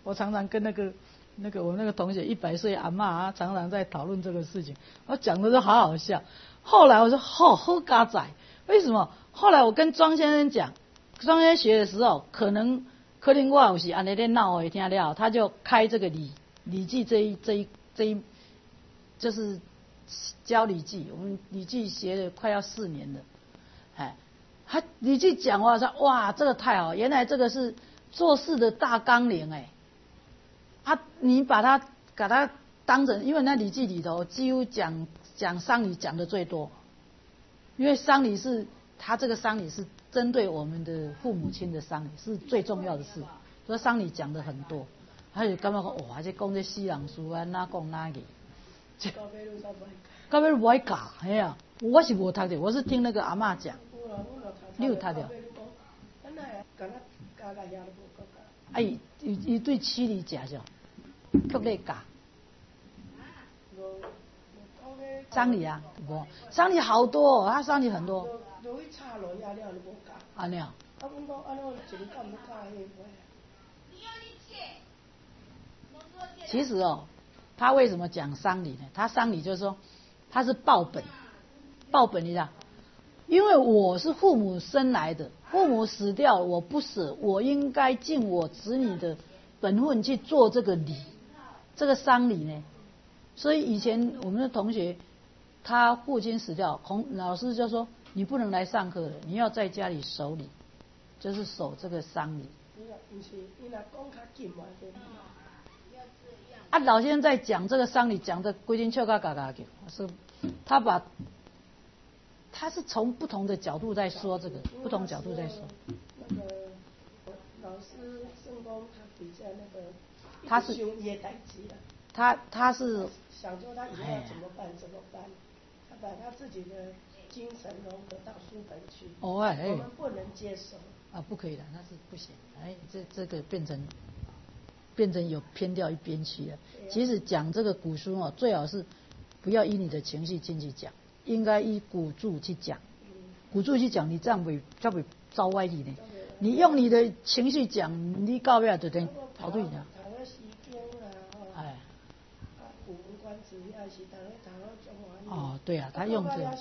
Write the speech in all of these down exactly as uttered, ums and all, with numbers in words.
我常常跟那个那个我那个同学一百岁阿嬷啊，常常在讨论这个事情，我讲的都好好笑。后来我说好好嘎仔，为什么？后来我跟庄先生讲，庄先生学的时候，可能可能我有时安尼在闹我也听了，他就开这个礼礼记这一这一这一，就是教礼记，我们礼记学了快要四年了，哎，他礼记讲话说哇，这个太好，原来这个是做事的大纲领哎，啊，你把它把它当成，因为那礼记里头几乎讲讲丧礼讲的最多，因为丧礼是他这个丧礼是针对我们的父母亲的丧礼是最重要的事，所以丧礼讲的很多。还有感觉讲哇，这讲这死人事啊，哪讲哪个，到尾不爱教，嘿啊，我是无读的，我是听那个阿嬷讲。你有读着？哎，伊伊对妻离食着，却咧教。丧礼啊，无丧礼好多、哦，他丧礼很多。啊那样。其实哦，他为什么讲丧礼呢？他丧礼就是说，他是报本，报本你知道？因为我是父母生来的，父母死掉我不舍，我应该尽我子女的本分去做这个礼，这个丧礼呢。所以以前我们的同学，他父亲死掉，孔老师就说你不能来上课了，你要在家里守礼，就是守这个丧礼。啊，老先生在讲这个丧礼，讲的规定笑嘎嘎嘎的，是他把，他是从不同的角度在说这个，不同角度在说。 那个老师圣公他比较那个， 他是他他是想说他以后要怎么办怎么办，他把他自己的精神融合到书本去， 哦哎， 我们不能接受啊，不可以的，那是不行，哎，这这个变成变成有偏掉一边去了。其实讲这个古书哦，最好是不要依你的情绪进去讲，应该依古注去讲，古注去讲，你这样会才会招歪理呢。你用你的情绪讲，你到尾就等跑对了。哎。哦，对啊，他用这个。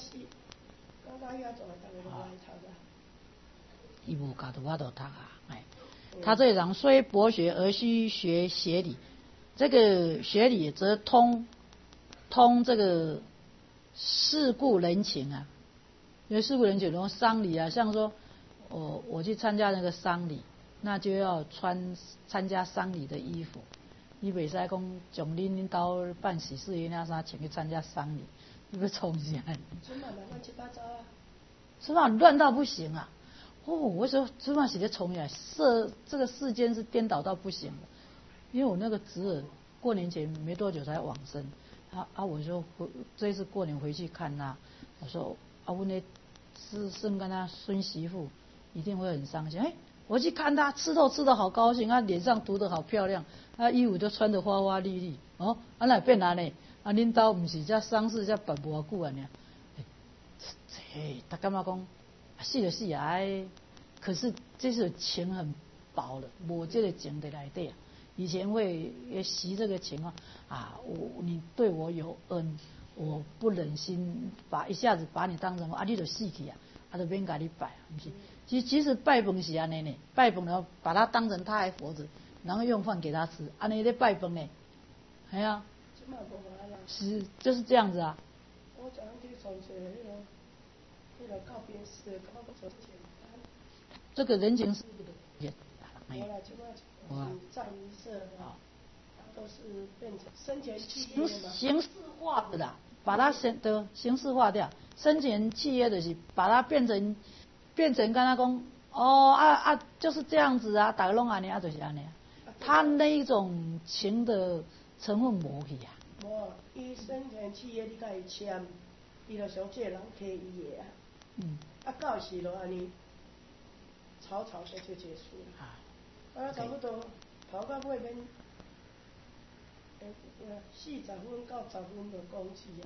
伊无教到我都读啊，哎，他这讲虽博学而须学学理，这个学理则通通这个世故人情啊，因为世故人情，然后丧礼啊，像说我我去参加那个丧礼，那就要穿参加丧礼的衣服，你袂使讲从恁恁兜办喜事那啥请去参加丧礼，你要冲起来。 春晚乱七八糟啊， 春晚乱到不行啊！哦，我说春晚写的重来，世这个世间是颠倒到不行了。因为我那个侄儿过年前没多久才往生，啊啊，我就回这一次过年回去看他，我说啊，我那是生跟他孙媳妇一定会很伤心。哎，我去看他吃肉吃得好高兴，他脸上涂得好漂亮，他衣服都穿得花花绿绿。哦，啊哪变哪呢？啊，恁兜不是这丧事这办无偌久啊呢？哎，他干嘛讲？是的是啊，哎，可是这是情很薄了，我这个情的来对啊。以前会也习这个情啊，啊，我你对我有恩，我不忍心把一下子把你当成啊，你就死去啊，啊就免甲你拜，不是？其实其实拜饭是安尼呢，拜饭然后把他当成他还活着，然后用饭给他吃，安尼在拜饭呢，哎呀，是就是这样子啊。 我早上去从学那个那个告别式，告别简单。 这个人情世故的也没有了，就那葬仪社啊，都是变成生前契约嘛， 形式化的啦，把它形的形式化掉。生前契约的是把它变成变成跟他讲哦啊啊，就是这样子啊，大家拢安尼啊，就是安尼啊。他那一种情的成分无去啊。 无，伊生前契约你甲伊签，伊就想这个人替伊的啊。嗯。啊，到时就安尼草草的就结束了。啊。啊，差不多头到尾面，诶，四十分到十分就讲起啊。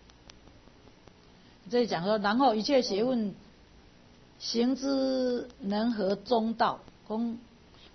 这里讲说，然后一切学问行之能合中道，讲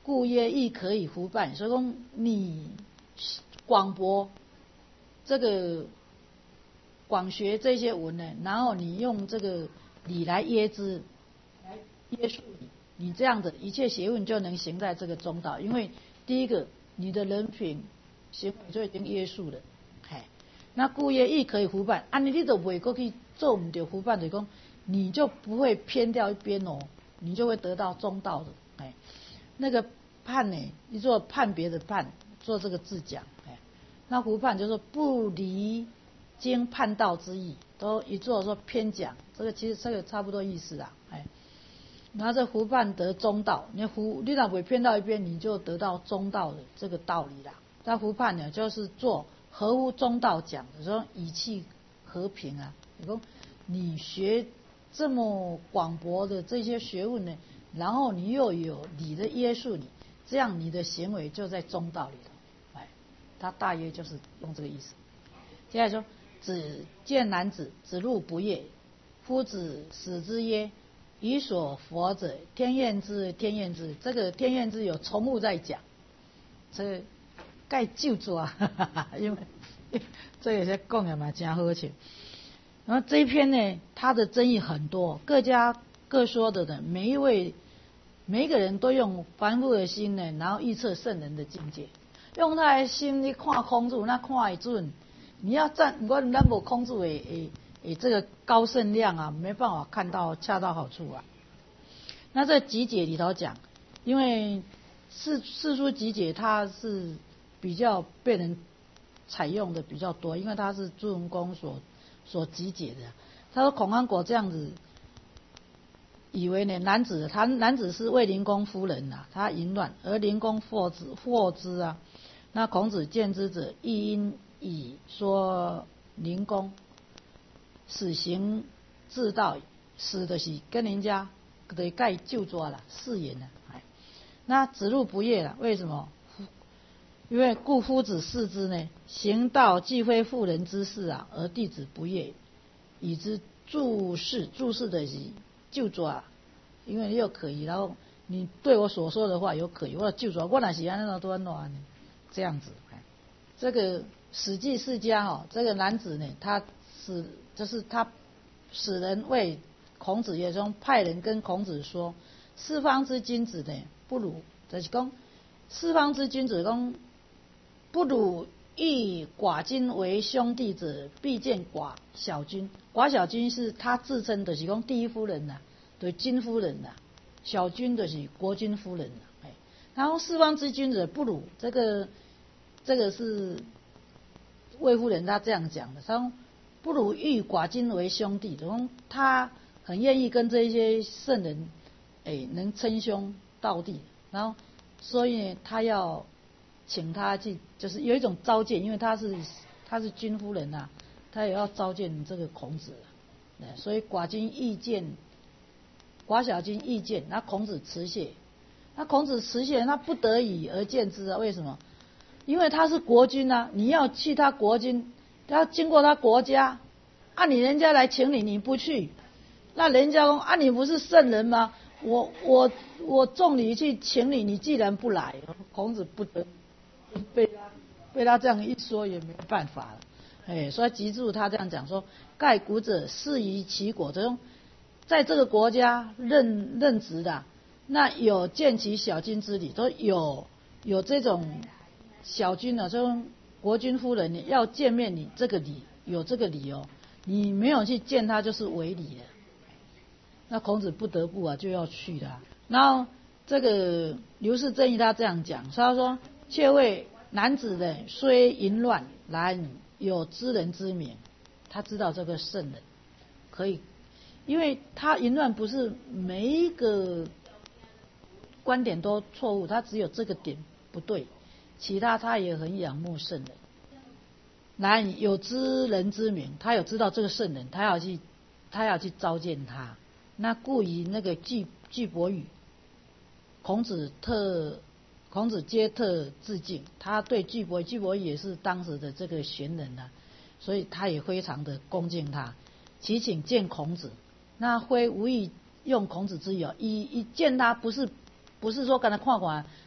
故曰亦可以胡办。所以说你广博这个广学这些文呢，然后你用这个理来约之，来约束你，你这样的一切学问就能行在这个中道。因为第一个，你的人品行为就已经约束了，嘿，那故曰亦可以胡办。按、啊、你都袂过去做唔对胡办，就讲你就不会偏掉一边哦，你就会得到中道的，哎，那个判呢，你做判别的判，做这个字讲，哎，那胡判就是说不离经叛道之意，都一做说偏讲，这个其实这个差不多意思啦，哎，然后这胡判得中道，你胡你若不偏到一边，你就得到中道的这个道理啦。那胡判呢，就是做合乎中道讲的，说以气和平啊，你说你学这么广博的这些学问呢，然后你又有理的约束你，这样你的行为就在中道里头，哎，他大约就是用这个意思。接下来说，子见男子，子路不悦，夫子使之曰：予所佛者，天厌之，天厌之。这个天厌之有重复在讲，这个该就做，因为这个些讲的嘛真好笑。然后这一篇呢，它的争议很多，各家各说的的，每一位每一个人都用凡夫的心呢，然后预测圣人的境界，用他的心去看孔子，那看会准。你要站，我咱无孔子的诶诶这个高圣量啊，没办法看到恰到好处啊。那这集解里头讲，因为四四书集解它是比较被人采用的比较多，因为它是朱文公所所集解的。他说孔安国这样子以为呢，男子他男子是卫灵公夫人啊，他淫乱，而灵公获之获之啊。那孔子见之者，亦因以说灵公死行自道，死的是跟人家得盖就抓了誓言了。那子路不悦了，为什么？因为故夫子视之呢，行道既非妇人之事啊，而弟子不悦，以之注释，注释的是就抓，因为又可以，然后你对我所说的话有可以，我就抓，我哪是安那多安呢？这样子。这个史记世家哦，这个男子呢，他使就是他使人为孔子也中派人跟孔子说，四方之君子呢，不如就是讲四方之君子讲，不如以寡君为兄弟者，必见寡小君。寡小君是他自称的是讲第一夫人呐、啊，对君夫人呐、啊，小君的是国君夫人呐、啊。哎，然后四方之君子不如这个。这个是魏夫人她这样讲的，她说不如欲寡君为兄弟，他很愿意跟这些圣人，哎，能称兄道弟，然后所以呢，他要请他去，就是有一种召见，因为他是他是君夫人啊，他也要召见这个孔子，所以寡君意见，寡小君意见，那孔子辞谢，那孔子辞谢，他不得已而见之啊，为什么？因为他是国君啊，你要去他国君，要经过他国家，啊你人家来请你，你不去，那人家说啊你不是圣人吗？我我我重礼去请你，你既然不来，孔子不得被他被他这样一说也没办法了，哎，所以记住他这样讲说，盖古者适于其国，这种在这个国家任任职的，那有见其小君之礼，都有有这种。小君呢、啊，说国君夫人，你要见面，你这个礼有这个理由，你没有去见他就是违礼了。那孔子不得不啊就要去的、啊。然后这个刘氏正义他这样讲，他说：却谓男子呢，虽淫乱，然有知人之明，他知道这个圣人可以，因为他淫乱不是每一个观点都错误，他只有这个点不对。其他他也很仰慕圣人，然有知人之明，他有知道这个圣人，他要去，他要去召见他。那故以那个巨巨伯语，孔子特，孔子皆特致敬。他对巨伯，巨伯语也是当时的这个贤人啊，所以他也非常的恭敬他。其请见孔子，那非无意用孔子之友，一一见他不是不是说跟他看看。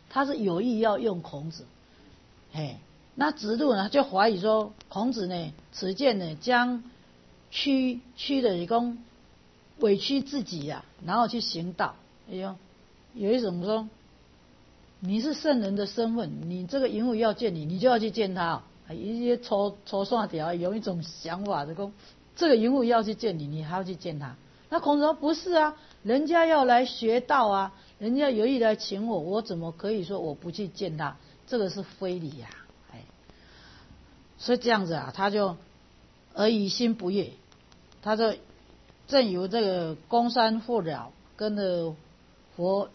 他是有意要用孔子，哎，那子路呢就怀疑说，孔子呢此剑呢将屈屈的讲委屈自己呀、啊，然后去行道。哎呦，有一种说，你是圣人的身份，你这个淫妇要见你，你就要去见他。一些抽抽算条有一种想法的说，这个淫妇要去见你，你还要去见他。那孔子说不是啊，人家要来学道啊，人家有意来请我，我怎么可以说我不去见他？这个是非礼呀、啊！哎，所以这样子啊，他就而以心不悦，他就正由这个公山父老跟着佛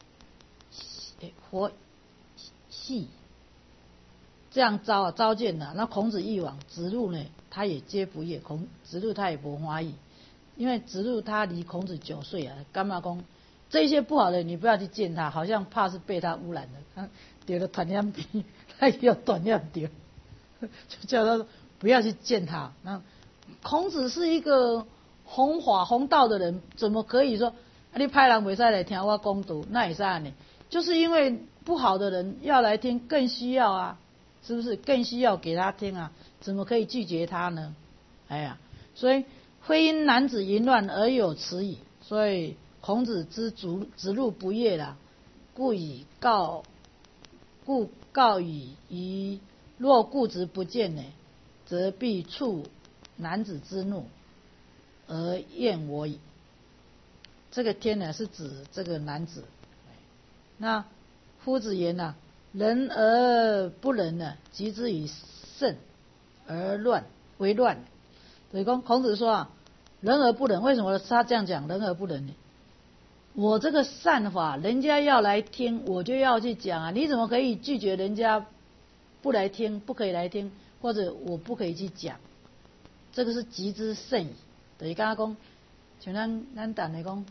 佛系这样召啊召见了。那孔子一往，子路呢，他也皆不悦，孔子路他也不欢喜。因为子路他离孔子九岁啊，干嘛讲这些不好的你不要去见他，好像怕是被他污染了，他得了传染病，他也要传染掉，就叫他不要去见他。那孔子是一个弘法弘道的人，怎么可以说、啊、你派人袂使来听我讲道？那也是啊，就是因为不好的人要来听，更需要啊，是不是？更需要给他听啊，怎么可以拒绝他呢？哎呀，所以。非因男子淫乱而有此矣，所以孔子之子路不悦啦，故以告，故告以于若固执不见呢，则必触男子之怒而厌我矣。这个天呢是指这个男子。那夫子言呐、啊，人而不仁呢，及之于圣而乱为乱。所以说孔子说啊，人而不仁，为什么他这样讲人而不仁呢？我这个善法，人家要来听，我就要去讲啊！你怎么可以拒绝人家不来听，不可以来听，或者我不可以去讲？这个是极之甚矣。等于刚刚讲，像咱咱等来讲，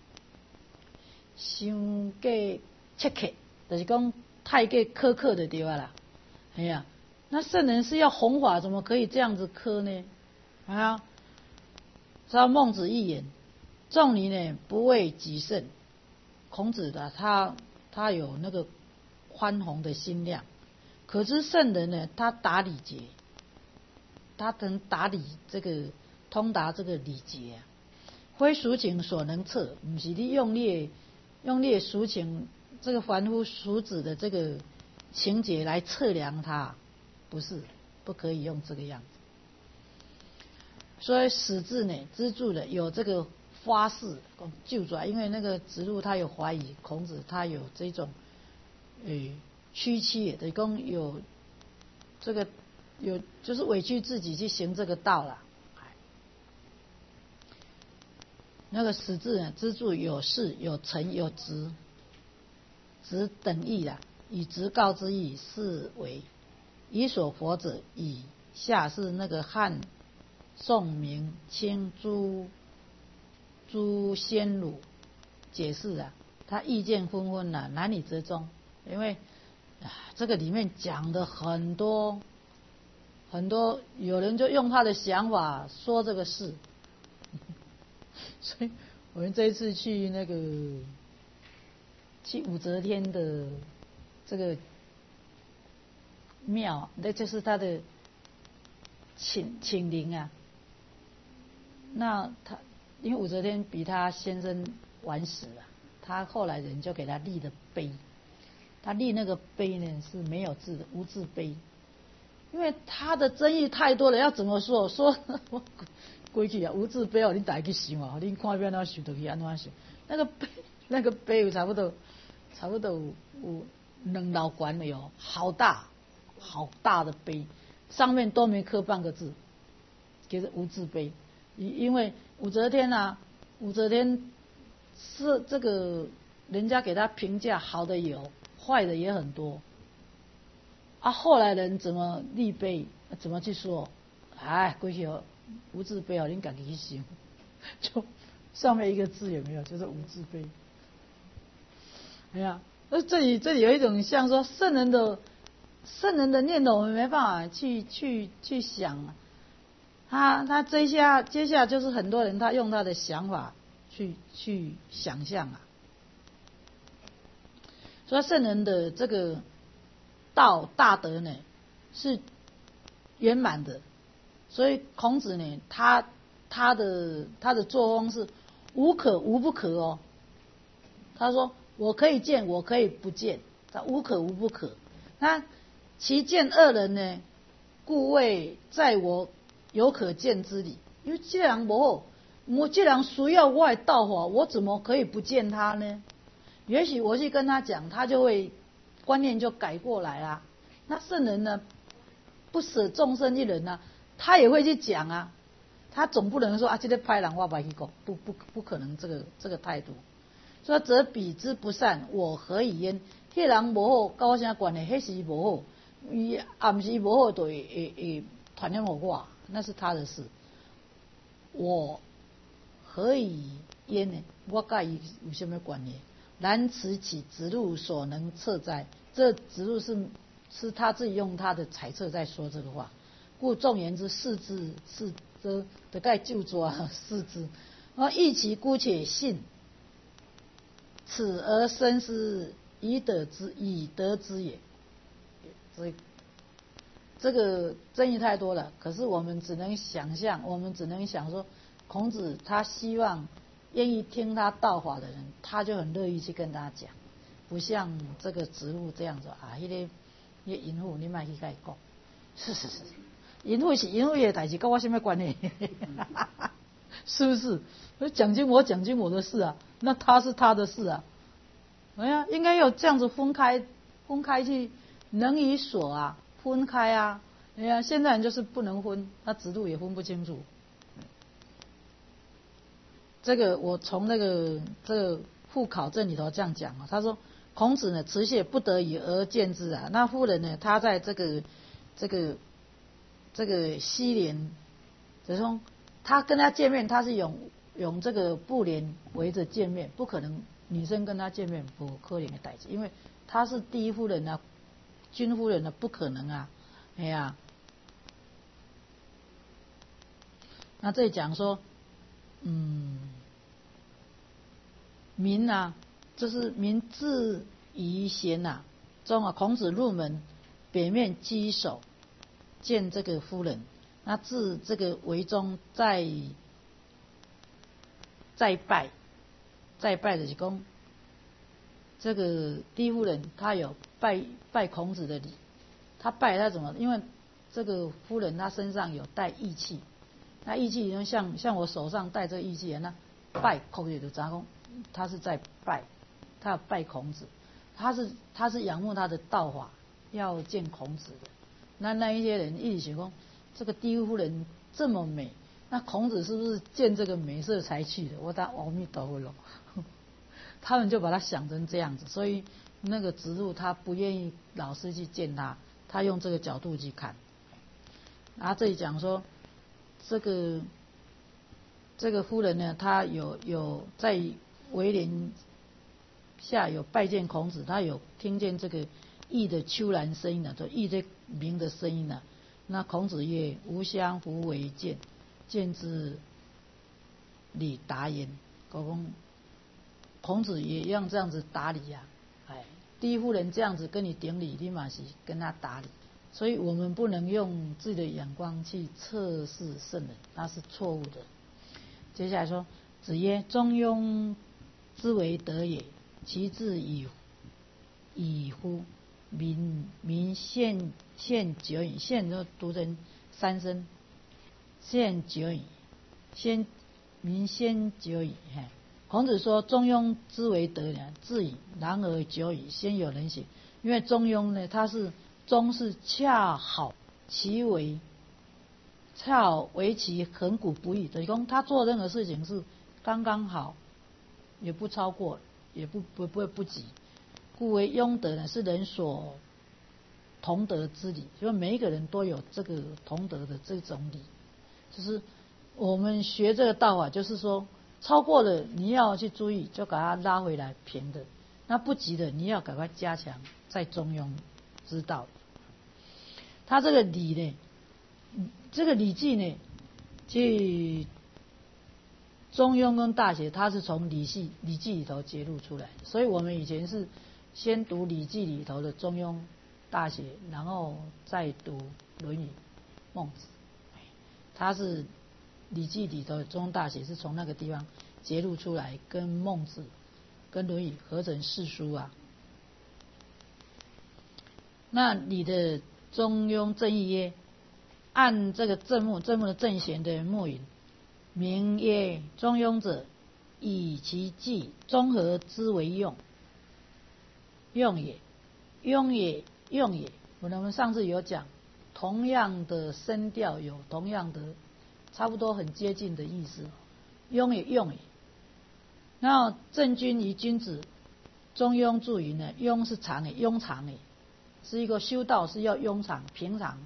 伤过苛刻，就是讲太过苛刻的对吧啦？哎呀，那圣人是要弘法，怎么可以这样子苛呢？啊，照孟子一言，仲尼呢不为己胜。孔子的他他有那个宽宏的心量，可知圣人呢，他达礼节，他能达理这个通达这个礼节啊，非俗情所能测，不是你用力用力俗情这个凡夫俗子的这个情节来测量它，不是，不可以用这个样子。所以史字呢，资助的有这个发誓救主，因为那个子路他有怀疑孔子，他有这种诶屈膝的，讲有这个有就是委屈自己去行这个道了。那个史字呢，资助有事有成有职，职等义啦，以职告之意，是为以所佛者。以下是那个汉宋明清诸诸先儒解释啊，他意见纷纷啊，难以折中。因为啊，这个里面讲的很多很多，有人就用他的想法说这个事，所以我们这一次去那个去武则天的这个庙，那就是他的寝寝陵啊。那他因为武则天比他先生晚死了，他后来人就给他立的碑，他立那个碑呢是没有字的，无字碑，因为他的争议太多了，要怎么说？说我规矩啊，无字碑哦，你大家去想啊，你看要安怎想就去安怎想。那个碑，那个碑有差不多，差不多有有两老管的哦，好大，好大的碑，上面都没刻半个字，叫做无字碑。因为武则天啊，武则天是这个人家给他评价好的有，坏的也很多啊。后来人怎么立碑，怎么去说？哎，过去无字碑哦，你自己去想，就上面一个字也没有，就是无字碑。哎呀，那这里这里有一种像说圣人的圣人的念头，我们没办法去去去想啊。他他这下接下来就是很多人他用他的想法去去想象啊。 所以圣人的这个道大德呢是圆满的，所以孔子呢，他他的他的作风是无可无不可哦。他说我可以见，我可以不见，他无可无不可。那其见恶人呢，故谓在我有可见之理。因为这人不好，我这人需要我的道法，我怎么可以不见他呢？也许我去跟他讲，他就会观念就改过来啦。那圣人呢，不舍众生一人啊，他也会去讲啊。他总不能说啊，这个歹人我不去讲，不不不可能这个这个态度。说则彼之不善，我何以焉？迄人无好，跟我啥关系？迄时无好，伊暗时无好，就会会会传染给我，那是他的事。我何以焉呢？我跟伊有什么关系？然此岂子路所能测哉？这子路是是他自己用他的揣测在说这个话。故众言之，视之是则得盖就抓视之，而亦其姑且信。此而深思，以得之以得之也。所以这个争议太多了，可是我们只能想象，我们只能想说，孔子他希望愿意听他道法的人，他就很乐意去跟他讲，不像这个子路这样子啊，迄、那个那个淫妇你莫去甲伊讲，是是是，淫妇是淫妇的代志，跟我什么关系？是不是？讲经我讲经我的事啊，那他是他的事啊。哎呀，应该有这样子分开，分开去能与所啊，分开啊。哎呀，现在人就是不能分，他子路也分不清楚。这个我从那个这个复考证里头这样讲啊，他说孔子呢，持械不得已而见之啊。那夫人呢，他在这个这个这个西帘，就是说他跟他见面，他是用用这个布帘围着见面，不可能女生跟他见面不可能的代志，因为他是第一夫人啊，君夫人啊，不可能啊，哎呀。那这里讲说，嗯，民啊，就是民自于贤呐，中啊，孔子入门，北面稽首，见这个夫人，那自这个围中再再拜，再拜的是讲，这个第一夫人她有拜拜孔子的礼，她拜她怎么？因为这个夫人她身上有带义气。那义气就像像我手上戴这个义气，那拜孔子的杂公，他是在拜，他要拜孔子，他是他是仰慕他的道法，要见孔子的。那那一些人一直想说，这个第一夫人这么美，那孔子是不是见这个美色才去的？我打阿弥陀佛了，他们就把他想成这样子，所以那个子路他不愿意老师去见他，他用这个角度去看。然后这里讲说。这个这个夫人呢，她有有在围帘下有拜见孔子，她有听见这个义的秋兰声音呢，就义这鸣的声音呢。那孔子曰：“吾相弗为见，见之礼达焉。”讲孔子也一样这样子打理呀、啊，哎，第一夫人这样子跟你顶礼，你嘛是跟他打理。所以我们不能用自己的眼光去测试圣人，那是错误的。接下来说，子曰：“中庸之为德也，其志矣矣乎？民民献献久矣。”献就读成三声，献久矣，先民先久矣。孔子说：“中庸之为德呢，志矣，然而久矣，先有人行。”因为中庸呢，它是中是恰好其为，恰好为其恒古不易。等于说他做任何事情是刚刚好，也不超过，也不不不会不及。故为庸德呢，是人所同德之理，因为每一个人都有这个同德的这种理。就是我们学这个道法，就是说超过了你要去注意，就把它拉回来平的；那不及的，你要赶快加强在中庸之道。他这个礼呢，这个礼记呢，去中庸跟大学，它是从礼系礼记里头揭露出来的。所以我们以前是先读《礼记》里头的《中庸》大学，然后再读《论语》《孟子》。他是《礼记》里头的《中庸大学》是从那个地方揭露出来，跟孟子、跟《论语》合成四书啊。那你的《中庸正义》曰：按这个正目，正目的正贤的目云，名曰中庸者，以其纪综合之为用。用也，用也，用也。我们上次有讲，同样的声调有同样的，差不多很接近的意思。用也，用也。那正君于君子，中庸注云呢？庸是常也，庸常也，是一个修道是要庸常平常。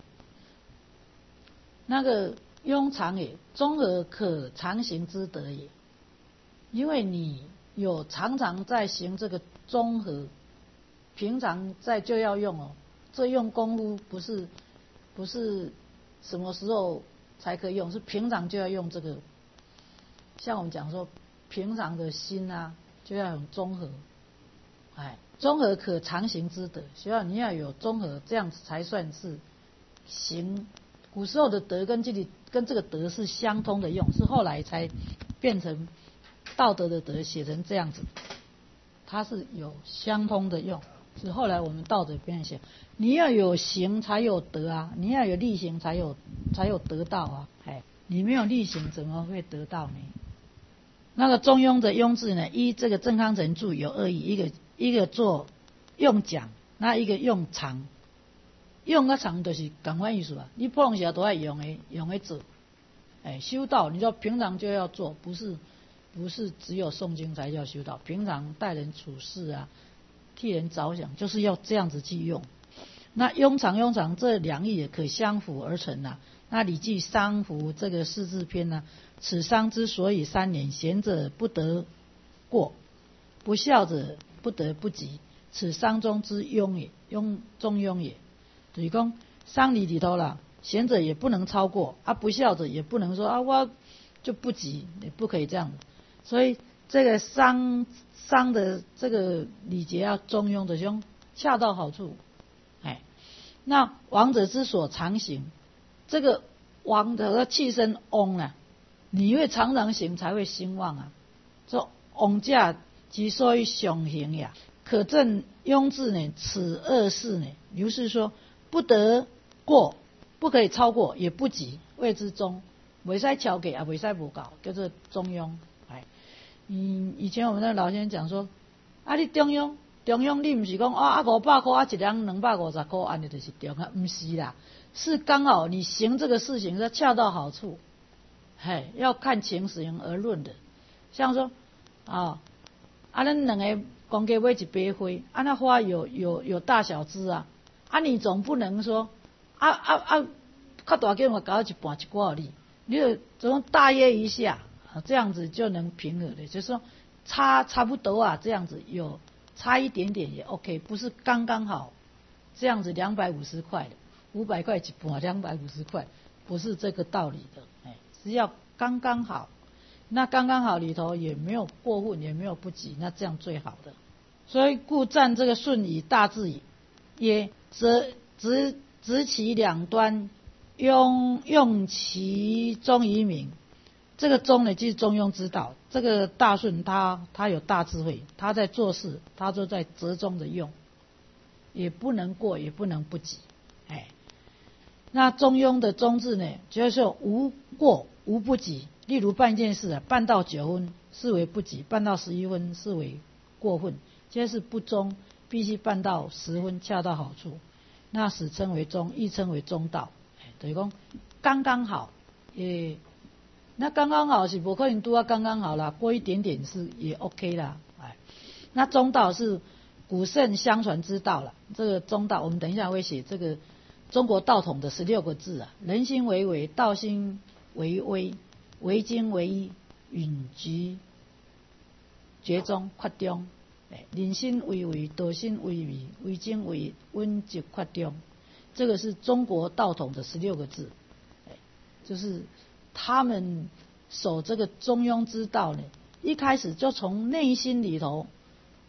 那个庸常也，综合可常行之德也。因为你有常常在行这个综合。平常在就要用哦，这用功夫不是不是什么时候才可以用，是平常就要用这个。像我们讲说，平常的心啊，就要有综合，哎，综合可常行之德，需要你要有综合，这样子才算是行。古时候的德跟这里跟这个德是相通的用，是后来才变成道德的德写成这样子，它是有相通的用。是后来我们道德变写，你要有行才有德啊，你要有力行才有才有得到啊，哎，你没有力行怎么会得到呢？那个中庸的庸字呢，依这个郑康成注有二义，一个一个做用讲，那一个用常，用个常就是同款意思啊，你不同时都要用的用的做，哎，修道你就平常就要做，不是不是只有诵经才叫修道，平常待人处事啊。替人着想，就是要这样子去用。那庸常庸常这两义也可相辅而成呐、啊。那《礼记·商服》这个四字篇呢、啊，此商之所以三年，贤者不得过，不孝者不得不及，此商中之庸也，庸中庸也。就是讲商礼里头啦，贤者也不能超过啊，不孝者也不能说啊我就不及，也不可以这样。所以这个商。商的这个礼节要中庸的凶，恰到好处。哎，那王者之所常行，这个王的气身翁啊，你会常常行才会兴旺啊。说翁驾即所以雄行呀，可证庸字呢，此二事呢，也就是说不得过，不可以超过，也不及，谓之中，袂使超过也袂使不够，叫做中庸。嗯，以前我们的老先生讲说，啊，你中庸，中庸你不是讲啊啊五百块啊一人两百五十块，安尼就是中啊，不是啦，是刚好你行这个事情是恰到好处，嘿，要看情形而论的。像说啊，啊，咱两个公家买一杯花，啊，那花有有有大小枝啊，啊，你总不能说啊啊啊，较大间我搞一半一挂你，你就总大约一下。这样子就能平衡的，就是说差差不多啊，这样子有差一点点也 OK， 不是刚刚好，这样子两百五十块的，五百块一半，两百五十块，不是这个道理的，哎，是要刚刚好。那刚刚好里头也没有过分，也没有不及，那这样最好的。所以故占这个顺以大治矣，也则执执其两端，用用其中以明。这个中呢，就是中庸之道。这个大顺他他有大智慧，他在做事，他就在折中的用，也不能过，也不能不及。哎，那中庸的中字呢，就是无过无不及。例如办一件事啊，办到九分视为不及，办到十一分视为过分，这是不中，必须办到十分，恰到好处。那史称为中，亦称为中道。哎，等于讲刚刚好，也。那刚刚好是不可能都要刚刚好啦，过一点点是也 OK 啦。哎，那中道是古圣相传之道啦。这个中道，我们等一下会写这个中国道统的十六个字啊：人心为微，道心为微，为精为一，允局绝中扩中。哎，人心为微，道心为微，为精为一，温极扩中。这个是中国道统的十六个字，哎，就是。他们守这个中庸之道呢，一开始就从内心里头，因为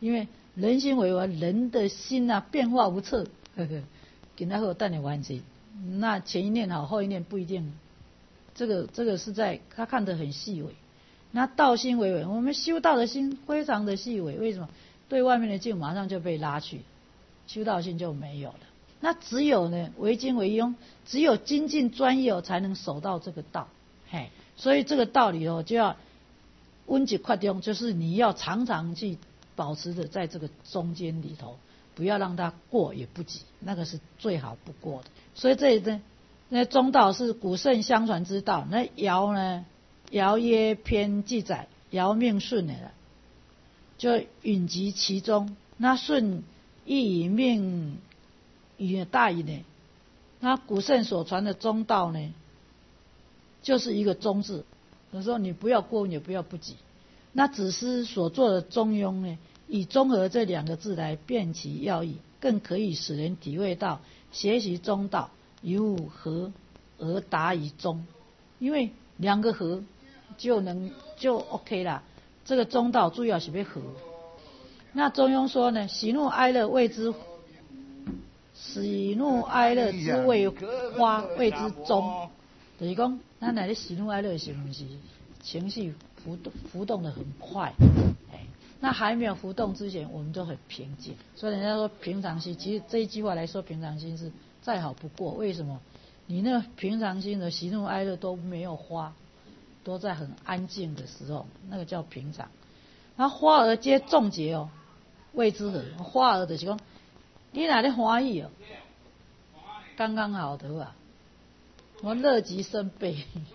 人心为玩，人的心啊变化无测，呵呵，跟他有淡点关系。那前一念好，后一念不一定。这个这个是在他看得很细微。那道心为微，我们修道的心非常的细微，为什么？对外面的境马上就被拉去，修道心就没有了。那只有呢，为精为庸，只有精进专业才能守到这个道。嘿，所以这个道理哦，就要温极快中，就是你要常常去保持着在这个中间里头，不要让它过也不及，那个是最好不过的。所以这里呢，那中道是古圣相传之道。那尧呢，尧曰篇记载，尧命舜的了，就允及其中。那舜亦以命以大矣呢。那古圣所传的中道呢，就是一个中字。有时候你不要过也不要不及。那子思所做的中庸呢，以中和这两个字来辨其要义，更可以使人体会到学习中道由和而达于中，因为两个和就能就 OK 啦。这个中道主要是要和。那中庸说呢，喜怒哀乐谓之喜怒哀乐之谓花，谓之中。就是讲，咱来咧喜怒哀乐是不是情绪浮动浮动的很快？哎，那还没有浮动之前，我们都很平静。所以人家说平常心，其实这一句话来说，平常心是再好不过。为什么？你那平常心的喜怒哀乐都没有花，都在很安静的时候，那个叫平常。然后花儿皆众结哦，谓之和。花儿就是讲，你哪里欢喜哦，刚刚好的吧。我乐极生悲，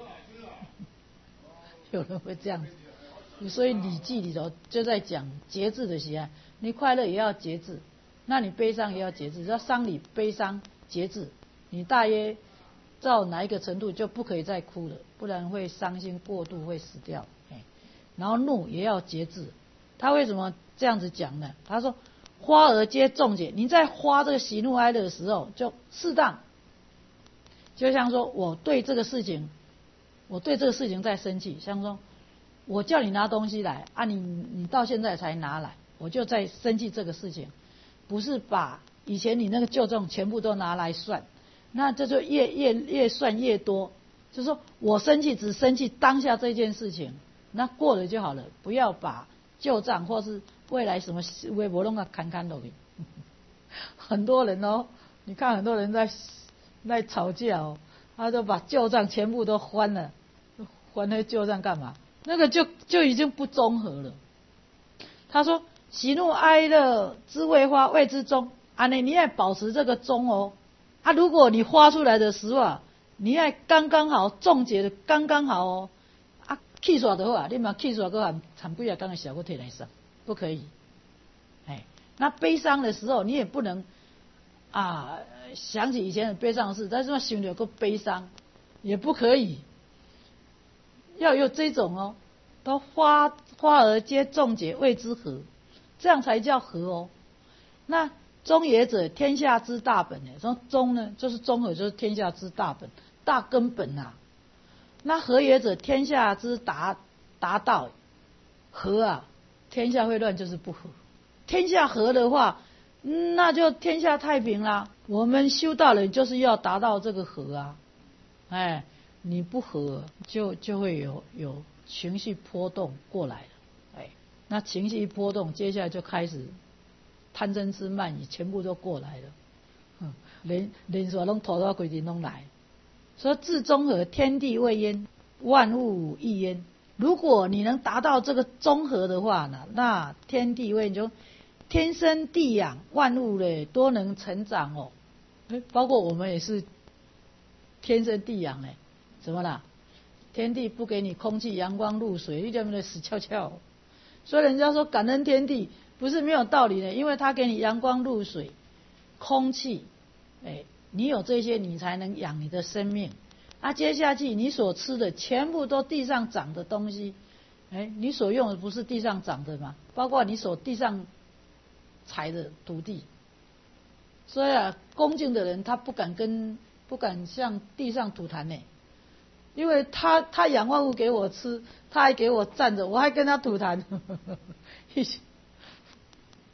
有人会这样子。所以《礼记》里头就在讲节制的喜爱，你快乐也要节制，那你悲伤也要节制。要丧礼悲伤节制，你大约到哪一个程度就不可以再哭了，不然会伤心过度会死掉。然后怒也要节制。他为什么这样子讲呢？他说花儿皆众结，你在花这个喜怒哀乐的时候就适当。就像说我对这个事情，我对这个事情在生气，像说我叫你拿东西来啊，你你到现在才拿来，我就在生气这个事情，不是把以前你那个旧账全部都拿来算，那这就越越越算越多。就是说我生气只生气当下这件事情，那过了就好了，不要把旧账或是未来什么微博弄个砍砍落去。很多人哦，你看很多人在。在吵架哦，他就把旧账全部都还了，还那旧账干嘛？那个就就已经不综合了。他说喜怒哀乐之谓花，谓之中。啊，你你要保持这个中哦。啊，如果你花出来的时候啊，你要刚刚好，总结的刚刚好哦。啊，气煞的话，你嘛气煞个喊惨几啊，刚刚小过退来上，不可以。哎，那悲伤的时候，你也不能啊。想起以前很悲伤的事，但是那心里有个悲伤，也不可以。要有这种哦，都花花儿皆众结，谓之和，这样才叫和哦。那中也者，天下之大本呢？说中呢，就是中和，就是天下之大本，大根本啊。那和也者，天下之达达道。和啊，天下会乱就是不和。天下和的话，那就天下太平啦。我们修道人就是要达到这个和啊，哎，你不和就就会有有情绪波动过来了，哎，那情绪一波动，接下来就开始贪嗔痴慢疑全部都过来了，嗯，连连说拢头头规定拢来，说至中和，天地未焉，万物亦焉。如果你能达到这个中和的话呢，那天地未焉就天生地养，万物嘞都能成长哦。包括我们也是天生地养嘞，怎么啦？天地不给你空气、阳光、露水，你怎么能死翘翘？所以人家说感恩天地不是没有道理的，因为他给你阳光、露水、空气，哎，你有这些，你才能养你的生命。啊，接下去你所吃的全部都地上长的东西，哎，你所用的不是地上长的吗？包括你所地上踩的土地。所以啊，恭敬的人他不敢跟不敢向地上吐痰呢，因为他他养万物给我吃，他还给我站着，我还跟他吐痰。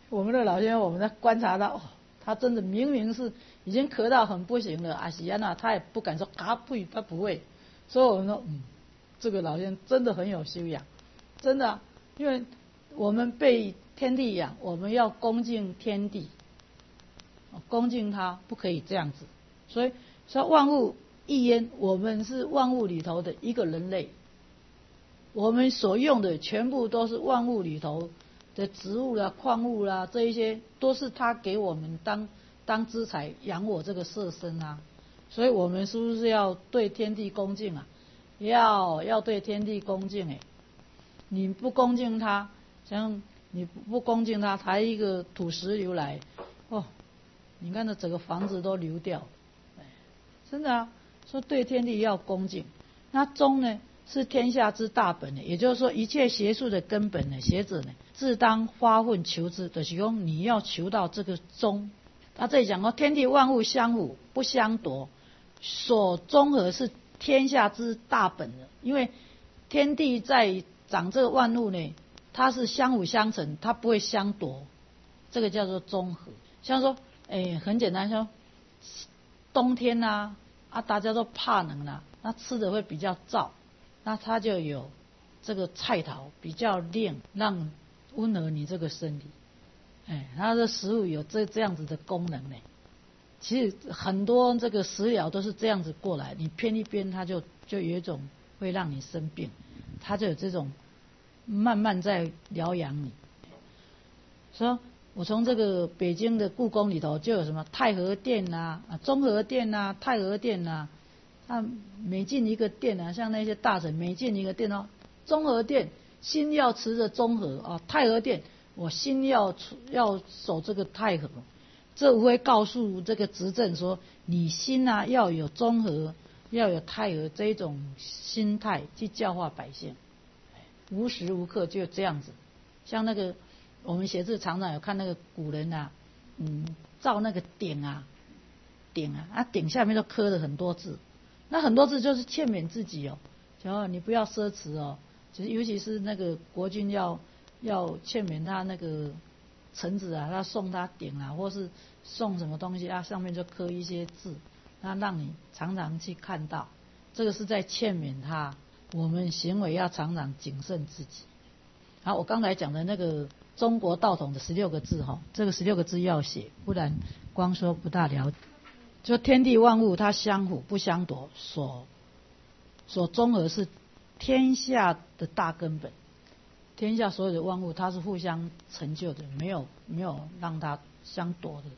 我们的老先生，我们在观察到，哦，他真的明明是已经咳到很不行了，啊，西安娜他也不敢说啊不，他不会。所以我们说，嗯，这个老先生真的很有修养，真的，啊，因为我们被天地养，我们要恭敬天地，恭敬他，不可以这样子。所以说万物一焉，我们是万物里头的一个人类，我们所用的全部都是万物里头的植物啦、矿物啦，这一些都是他给我们当当资财养我这个色身啊。所以我们是不是要对天地恭敬啊？要要对天地恭敬哎！你不恭敬他，像你不恭敬他，才一个土石流来，哦，你看那整个房子都流掉，真的啊！说对天地要恭敬。那忠呢，是天下之大本的，也就是说一切学术的根本呢，学者呢自当发奋求之，就是说你要求到这个忠。他这里讲过，天地万物相互不相夺，所综合是天下之大本的，因为天地在长这个万物呢，它是相辅相成，它不会相夺，这个叫做综合。像说，哎，很简单，说冬天啊，啊大家都怕冷啦，那吃的会比较燥，那它就有这个菜桃比较亮，让温和你这个身体。哎，它的食物有这这样子的功能呢。其实很多这个食疗都是这样子过来，你偏一边，它就就有一种会让你生病，它就有这种慢慢在疗养你。说我从这个北京的故宫里头就有什么太和殿呐、啊、中和殿呐、太和殿呐、啊，每进一个殿啊，像那些大臣每进一个殿哦，中和殿心要持着中和啊，太和殿我心要要守这个太和。这无非告诉这个执政说，你心啊要有中和，要有太和这一种心态去教化百姓，无时无刻就这样子。像那个我们写字常常有看那个古人啊，嗯，造那个鼎啊，鼎啊，啊鼎下面都刻了很多字，那很多字就是劝勉自己哦，然后你不要奢侈哦，其实尤其是那个国君要要劝勉他那个臣子啊，他送他鼎啊，或是送什么东西啊，上面就刻一些字，那让你常常去看到，这个是在劝勉他，我们行为要常常谨慎自己。好，我刚才讲的那个中国道统的十六个字哈，这个十六个字要写，不然光说不大了解。就天地万物它相互不相夺，所所综合是天下的大根本。天下所有的万物，它是互相成就的，没有没有让它相夺的。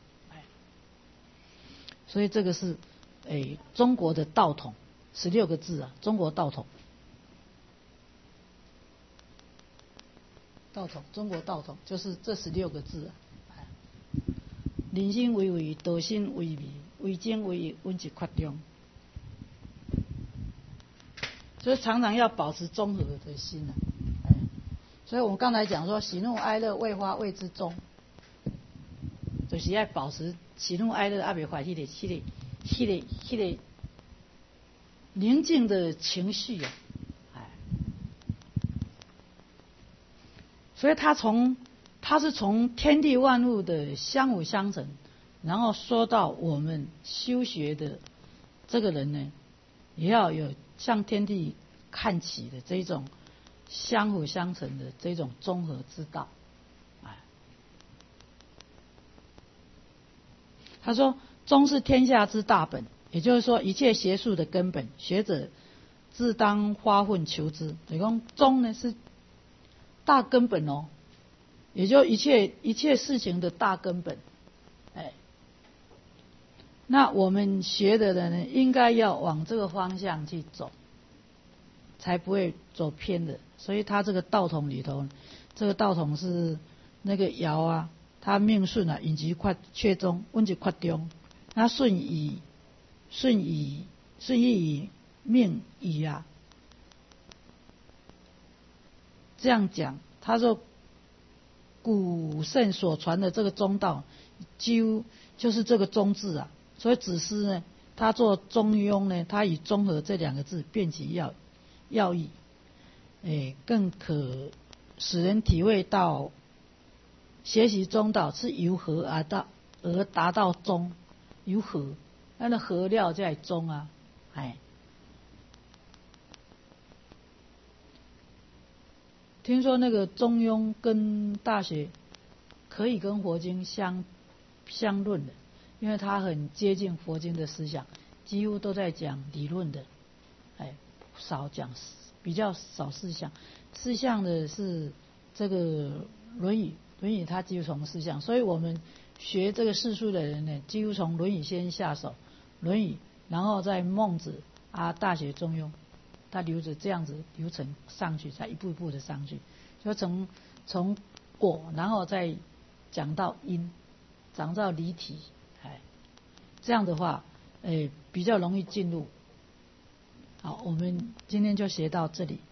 所以这个是诶中国的道统，十六个字啊，中国道统，道统，中国道统就是这十六个字啊。人心为为，道心为微，为精为易，温习扩张。所以常常要保持中和的心啊。所以我们刚才讲说，喜怒哀乐未发谓之中，就是要保持喜怒哀乐阿别怀迄个、迄个、迄个、迄个宁静的情绪啊，哎，所以他从他是从天地万物的相辅相成，然后说到我们修学的这个人呢，也要有向天地看齐的这种相辅相成的这种综合之道。哎，他说忠是天下之大本，也就是说一切学术的根本，学者自当发奋求之。所以说忠呢是大根本哦，也就一切一切事情的大根本。哎，那我们学的人呢，应该要往这个方向去走，才不会走偏的。所以他这个道统里头，这个道统是那个爻啊，他命顺啊，引其扩缺中，温其扩中。他顺以顺以顺以命以啊，这样讲，他说古圣所传的这个中道，几乎就是这个中字啊。所以子思呢，他做中庸呢，他以中和这两个字辨其要要义。诶，更可使人体会到学习中道是由和而到而达到中，由和，那那和料在中啊，哎。听说那个中庸跟大学可以跟佛经相相论的，因为它很接近佛经的思想，几乎都在讲理论的，哎，少讲比较少思想，思想的是这个论语，论语它几乎从思想，所以我们学这个世书的人呢，几乎从论语先下手，论语，然后再孟子啊，大学中庸。它流着这样子流程上去，再一步一步的上去，就从从果，然后再讲到因，讲到离体，哎，这样的话，哎，比较容易进入。好，我们今天就学到这里。